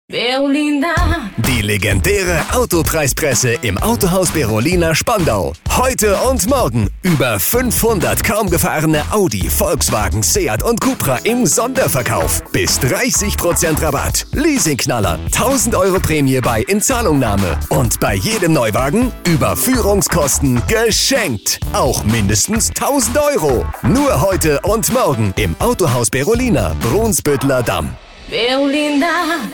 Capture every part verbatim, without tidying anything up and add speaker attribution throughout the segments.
Speaker 1: Berolina.
Speaker 2: Die legendäre Autopreispresse im Autohaus Berolina Spandau. Heute und morgen über fünfhundert kaum gefahrene Audi, Volkswagen, Seat und Cupra im Sonderverkauf. Bis dreißig Prozent Rabatt. Leasingknaller. tausend Euro Prämie bei Inzahlungnahme. Und bei jedem Neuwagen Überführungskosten geschenkt. Auch mindestens tausend Euro. Nur heute und morgen im Autohaus Berolina, Brunsbüttler Damm.
Speaker 1: Berolina.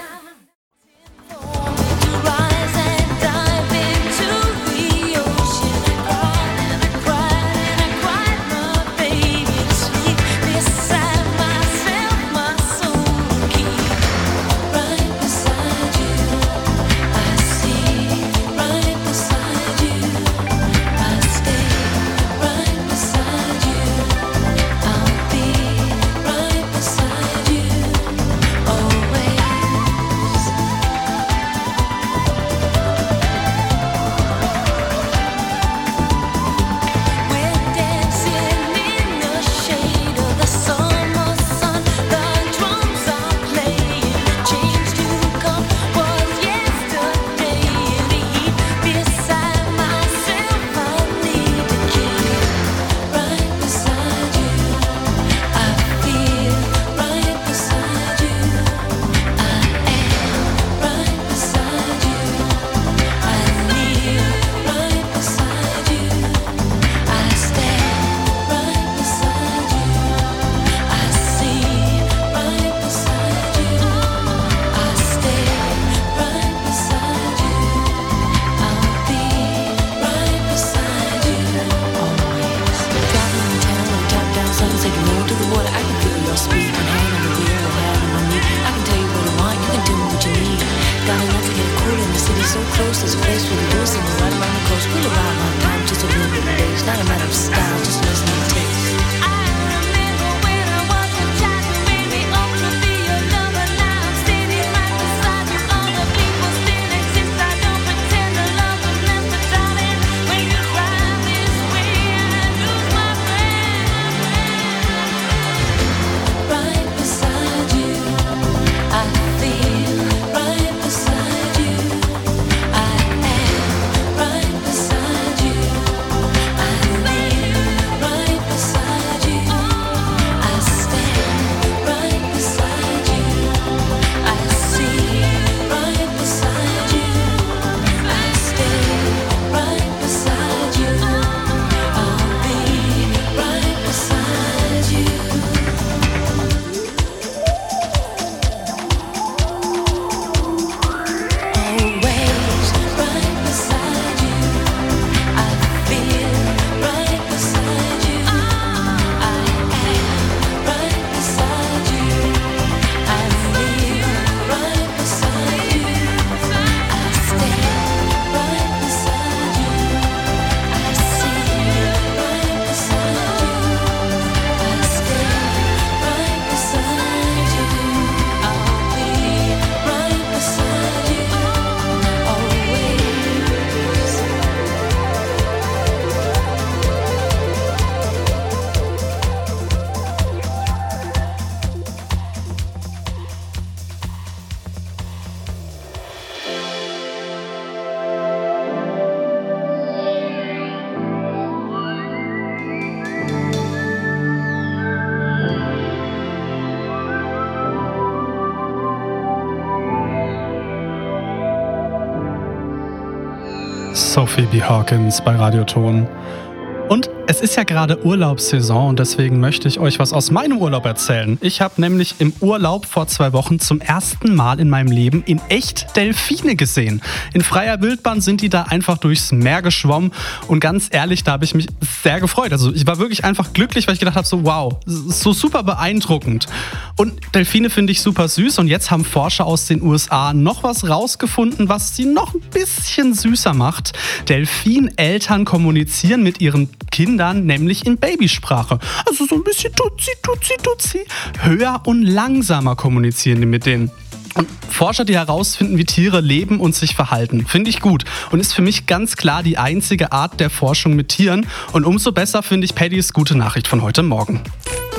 Speaker 3: Sophie B. Hawkins bei Radioton. Und es ist ja gerade Urlaubssaison und deswegen möchte ich euch was aus meinem Urlaub erzählen. Ich habe nämlich im Urlaub vor zwei Wochen zum ersten Mal in meinem Leben in echt Delfine gesehen. In freier Wildbahn sind die da einfach durchs Meer geschwommen und ganz ehrlich, da habe ich mich sehr gefreut. Also ich war wirklich einfach glücklich, weil ich gedacht habe, so wow, so super beeindruckend. Und Delfine finde ich super süß und jetzt haben Forscher aus den U S A noch was rausgefunden, was sie noch ein bisschen süßer macht. Delfineltern kommunizieren mit ihren Kindern nämlich in Babysprache. Also so ein bisschen tutsi, tutsi, tutsi. Höher und langsamer kommunizieren die mit denen. Und Forscher, die herausfinden, wie Tiere leben und sich verhalten, finde ich gut und ist für mich ganz klar die einzige Art der Forschung mit Tieren. Und umso besser finde ich Paddys gute Nachricht von heute Morgen.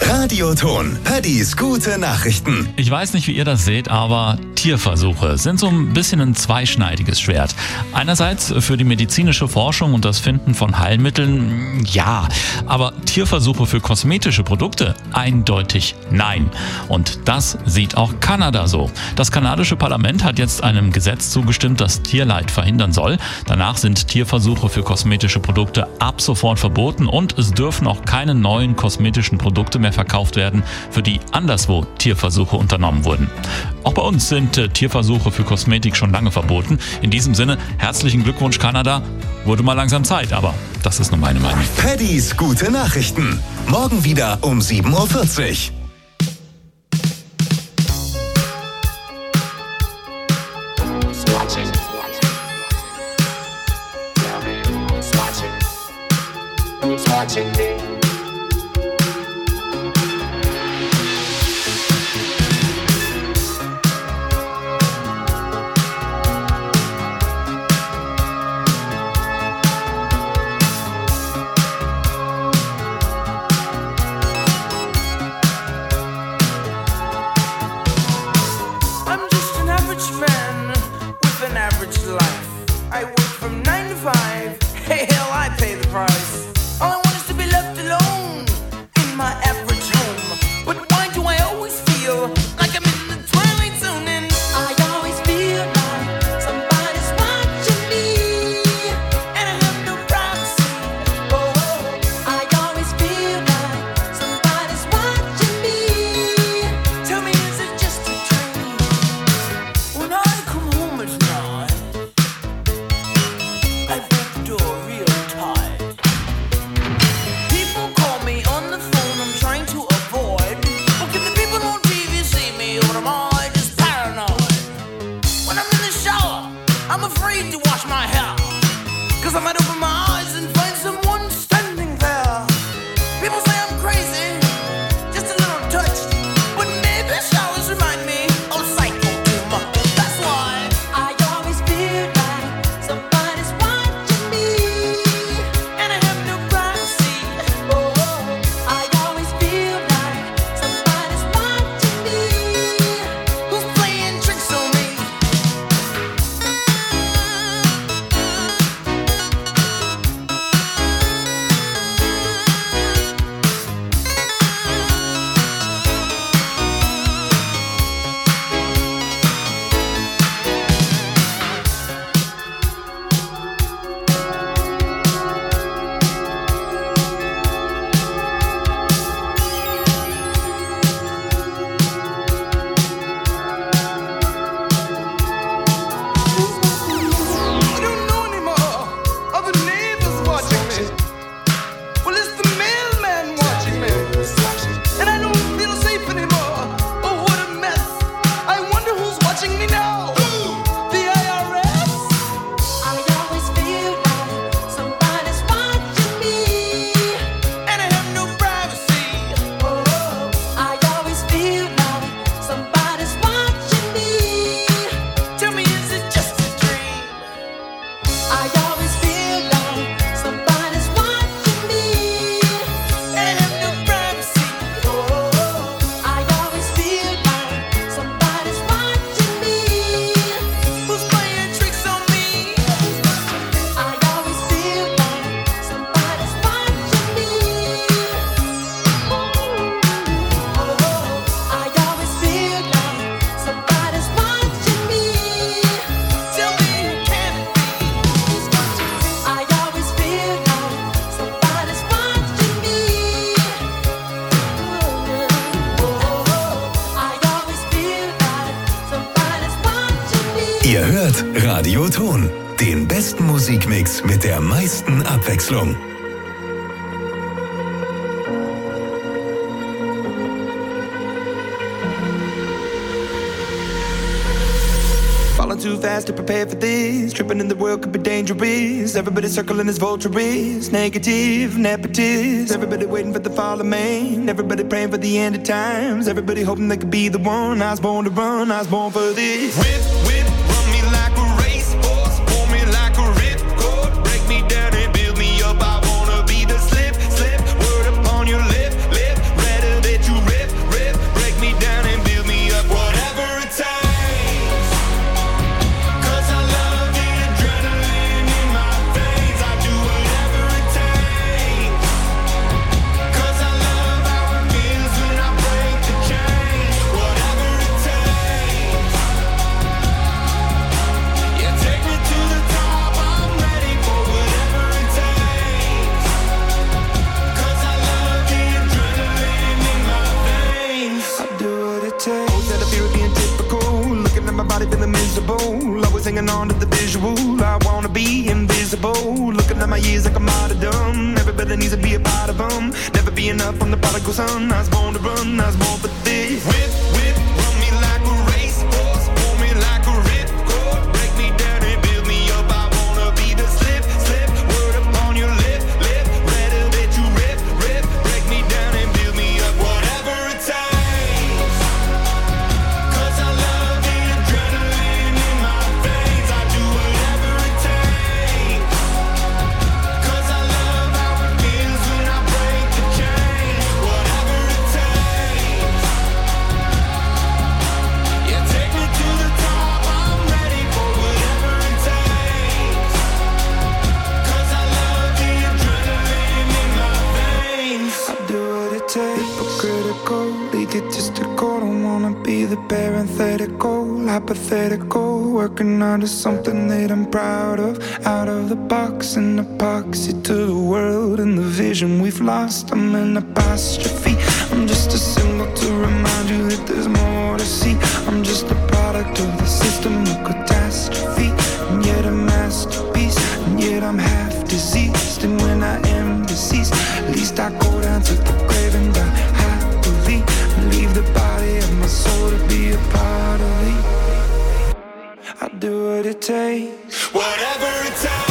Speaker 4: Radioton, Paddys gute Nachrichten.
Speaker 5: Ich weiß nicht, wie ihr das seht, aber Tierversuche sind so ein bisschen ein zweischneidiges Schwert. Einerseits für die medizinische Forschung und das Finden von Heilmitteln, ja. Aber Tierversuche für kosmetische Produkte? Eindeutig nein. Und das sieht auch Kanada so. Das kanadische Parlament hat jetzt einem Gesetz zugestimmt, das Tierleid verhindern soll. Danach sind Tierversuche für kosmetische Produkte ab sofort verboten und es dürfen auch keine neuen kosmetischen Produkte mehr verkauft werden, für die anderswo Tierversuche unternommen wurden. Auch bei uns sind äh, Tierversuche für Kosmetik schon lange verboten. In diesem Sinne, herzlichen Glückwunsch Kanada. Wurde mal langsam Zeit, aber das ist nur meine Meinung.
Speaker 4: Paddys gute Nachrichten. Morgen wieder um sieben Uhr vierzig.
Speaker 6: Watching me.
Speaker 7: I'm just an average man with an average life. I work from nine to five. Hey, hell, I pay the price. All I want is to be left alone in my average home. But why do I always feel like I'm in the twilight zone? And I always feel like somebody's watching me, and I have no privacy. Oh, I always feel like somebody's watching me. Tell me, is it just a dream? When I come home at night, I break the door real tight. People call me on the phone, I'm trying to avoid. But can the people on T V see me, or am I just paranoid? When I'm in the shower, I'm afraid to wash my hair, 'cause I might open my eyes and find someone standing there. People say I'm crazy, just a little touched, but maybe showers remind me of psycho too much. That's why I always feel like somebody's watching me, and I have no privacy. Oh, I always feel like somebody's watching me. Who's playing tricks on me? I don't know anymore. Are the neighbors watching me? Well, it's the mailman watching me. And I don't feel safe anymore. Oh, what a mess. I wonder who's watching me now. The I R S? I always feel like somebody's watching me, and I have no privacy. Oh, I always feel like somebody's watching me. Tell me, is it just a dream? I always feel like somebody's watching me, and I have no privacy. Oh, I always feel like somebody's watching me. Who's playing tricks on me? I always feel like somebody's watching me. Oh, I always feel like somebody's watching me. Tell me, can it be? Who's watching me? I always feel like somebody's watching me. Oh, I always feel like somebody's watching me.
Speaker 4: Ihr hört Radioton, den besten Musikmix mit der meisten Abwechslung.
Speaker 7: Falling too fast to prepare for this. Tripping in the world could be dangerous. Everybody circling as vultures. Negative, nepotist. Everybody waiting for the fall of man. Everybody praying for the end of times. Everybody hoping they could be the one. I was born to run, I was born for this. Whip, whip, run me like a racehorse. Pull me like a ripcord. Break me down and build me up. I wanna be the slip, slip. Word upon your lip, lip. Rather than unusable. Always hanging on to the visual. I wanna be invisible. Looking at my years like I'm out of dumb. Everybody needs to be a part of them. Never be enough from the prodigal son. I was born to run, I was born for this. Whip, whip, run me like a racehorse. Pull me like a ripcord. Break me down and build me up. I wanna be the slip, slip. Word upon your lip, lip. Ready that you rip, rip. Break me down and build me up. Whatever it takes. Cause I love the adrenaline in my veins. I do whatever it takes. Cause I love how it feels when I break the chains. Whatever it takes. Yeah, take me to the top. I'm ready for whatever it takes. Cause I love the adrenaline in my veins. I do what it takes. Hypocritical, egotistical. Don't wanna be the parenthetical, hypothetical. Working out of something that I'm proud of. Out of the box, an epoxy to the world and the vision we've lost. I'm an apostrophe. I'm just a symbol to remind you that there's more to see. I'm just a product of the system of catastrophe, and yet a masterpiece, and yet I'm half diseased. And when I am deceased, at least I go down to the grave and die happily, and leave the body of my soul to be a part of me. I do what it takes. Whatever it takes.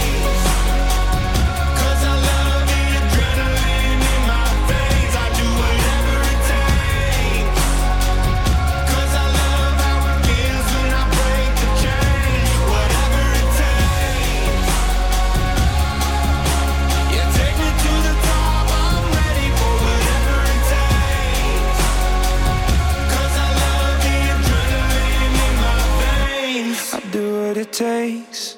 Speaker 7: Cause I love the adrenaline in my veins. I do whatever it takes. Cause I love how it feels when I break the chains. Whatever it takes. Yeah, take me to the top. I'm ready for whatever it takes. Cause I love the adrenaline in my veins. I do what it takes.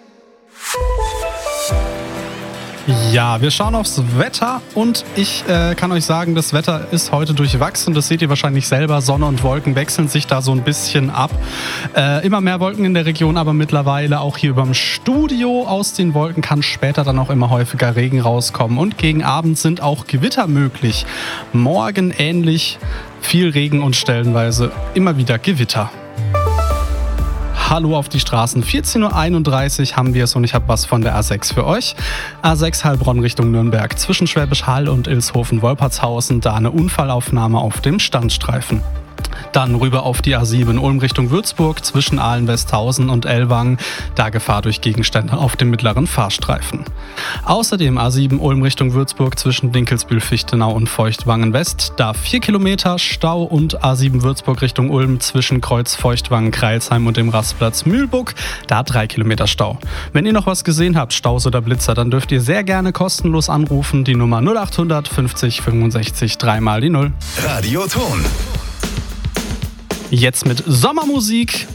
Speaker 3: Ja, wir schauen aufs Wetter und ich äh, kann euch sagen, das Wetter ist heute durchwachsen. Das seht ihr wahrscheinlich selber. Sonne und Wolken wechseln sich da so ein bisschen ab. Äh, immer mehr Wolken in der Region, aber mittlerweile auch hier überm Studio. Aus den Wolken kann später dann auch immer häufiger Regen rauskommen. Und gegen Abend sind auch Gewitter möglich. Morgen ähnlich viel Regen und stellenweise immer wieder Gewitter. Hallo auf die Straßen. vierzehn Uhr einunddreißig haben wir es und ich habe was von der A sechs für euch. A sechs Heilbronn Richtung Nürnberg. Zwischen Schwäbisch Hall und Ilshofen-Wolpertshausen. Da eine Unfallaufnahme auf dem Standstreifen. Dann rüber auf die A sieben Ulm Richtung Würzburg zwischen Ahlen-Westhausen und Ellwangen. Da Gefahr durch Gegenstände auf dem mittleren Fahrstreifen. Außerdem A sieben Ulm Richtung Würzburg zwischen Dinkelsbühl-Fichtenau und Feuchtwangen-West. Da vier Kilometer Stau und A sieben Würzburg Richtung Ulm zwischen Kreuz Feuchtwangen, Kreilsheim und dem Rastplatz Mühlbuck. Da drei Kilometer Stau. Wenn ihr noch was gesehen habt, Staus oder Blitzer, dann dürft ihr sehr gerne kostenlos anrufen. Die Nummer null acht hundert fünfzig fünfundsechzig dreimal die null.
Speaker 4: Radioton.
Speaker 3: Jetzt mit Sommermusik.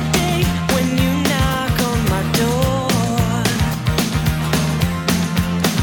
Speaker 8: When you knock on my door,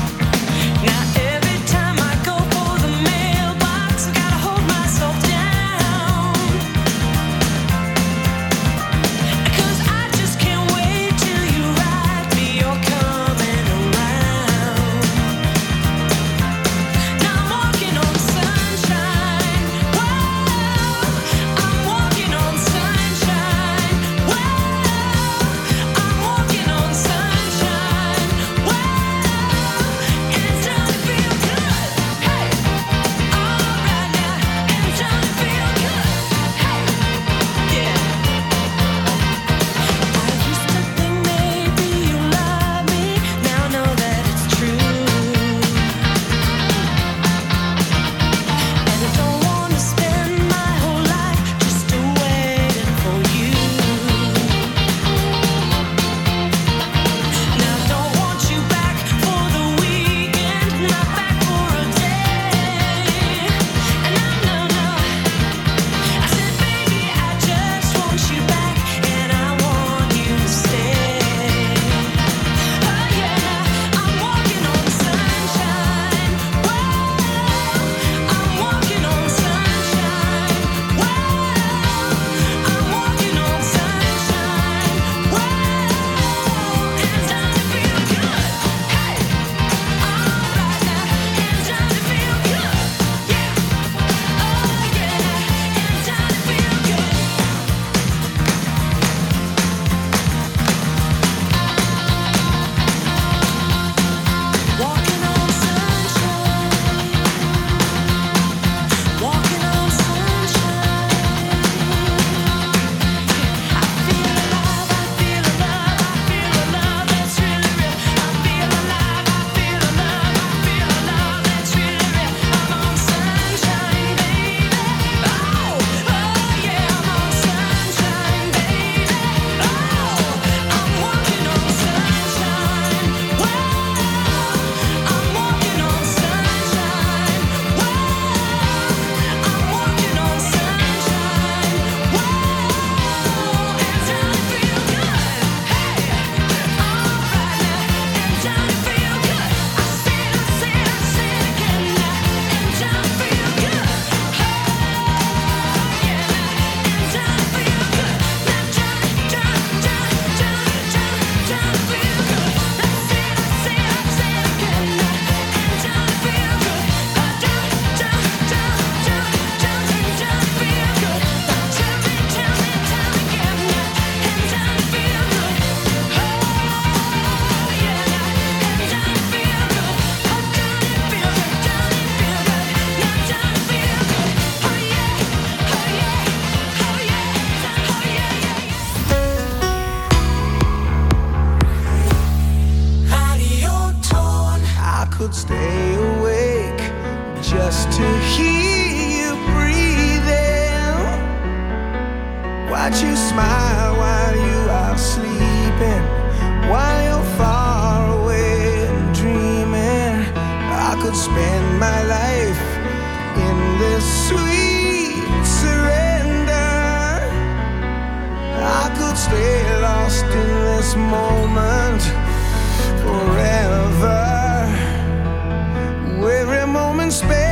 Speaker 7: could stay awake just to hear you breathing. Watch you smile while you are sleeping, while you're far away and dreaming. I could spend my life in this sweet surrender. I could stay lost in this moment forever. Every moment spent